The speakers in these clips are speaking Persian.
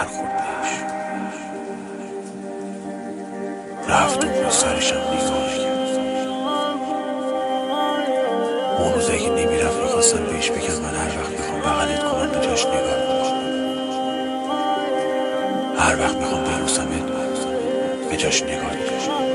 برخوردش رفت و با سرشم نگاه کرد. اون روز اگه نمیرفت میخواستم بهش بگم من هر وقت میخوام بغلت کنم به جاش نگاه کن. هر وقت میخوام ببوسمت به جاش نگاه کن.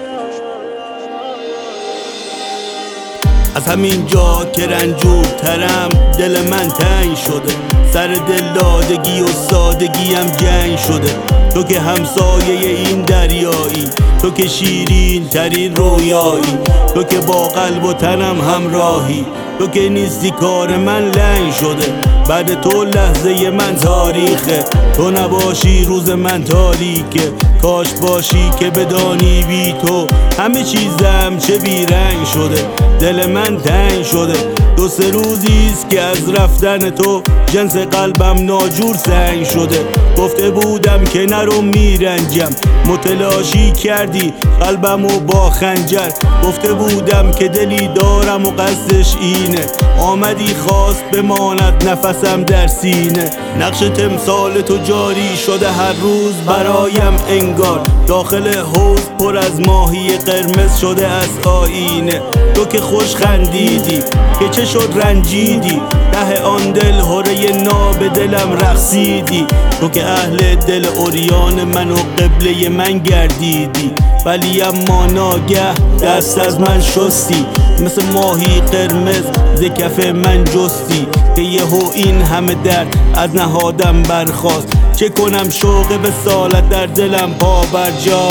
از همین جا که رنجورترم دل من تنگ شده، سر دلدادگی و سادگیم جنگ شده. تو که همسایه این دریایی، تو که شیرین ترین رویایی، تو که با قلب و تنم همراهی، تو که نیستی کار من لنگ شده. بعد تو لحظه من تاریخه، تو نباشی روز من تاریکه. کاش باشی که بدانی بی تو همه چیزم چه بیرنگ شده. دل من تنگ شده، دو سه روزیست که از رفتن تو جنس قلبم ناجور سنگ شده. گفته بودم که نرو میرنجم، متلاشی کردی قلبمو با خنجر. گفته بودم که دلی دارم و قصدش اینه، آمدی خواست بماند نفسم در سینه. نقش تمثال تو جاری شده هر روز برایم انگار، داخل حوض پر از ماهی قرمز شده از آینه. تو که خوش خندیدی که چه شد رنجیدی، ته آن دل هره ناب دلم رقصیدی. تو که اهل دل عریان من و قبله من گردیدی، ولی اما ناگه دست از من شستی. مثل ماهی قرمز ز کف من جستی، که یهو این همه درد از نهادم برخاست. چه کنم شوق وصالت در دلم پا بر جا.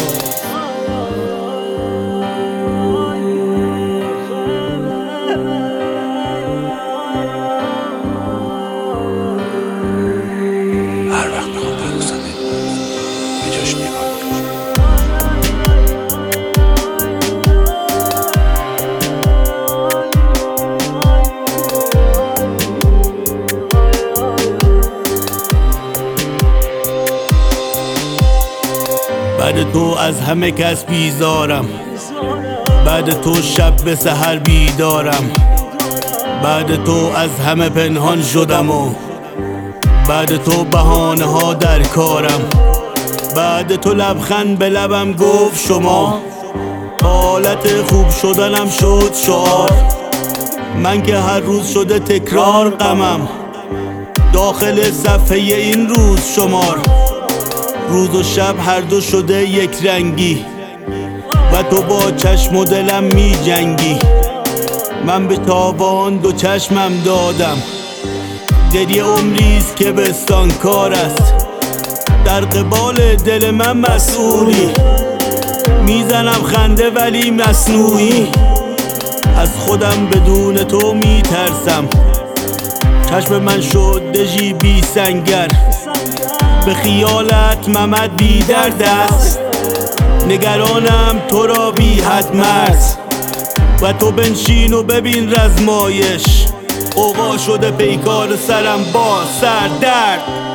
هر وقت میخوام ببوسمت به جاش نگاه کن. بعد تو از همه کس بیزارم، بعد تو شب به سحر بیدارم. بعد تو از همه پنهان شدم و بعد تو بهانه ها در کارم. بعد تو لبخند به لبم گفت شما، حالت خوب شدنم شد شعار. من که هر روز شده تکرار غمم، داخل صفحه این روز شمار. روز و شب هر دو شده یک رنگی و تو با چشم و دلم می جنگی. من به تابان دو چشمم دادم، دل یه عمریست که بستان کار است. در قبال دل من مسئولی، میزنم خنده ولی مصنوعی. از خودم بدون تو میترسم، چشم من شد دژی بی سنگر. به خیالت ممد بی درد است، نگرانم تو را بی حد مرز. و تو بنشین و ببین رزمایش، اوقا شده پیکار سرم با سردرد.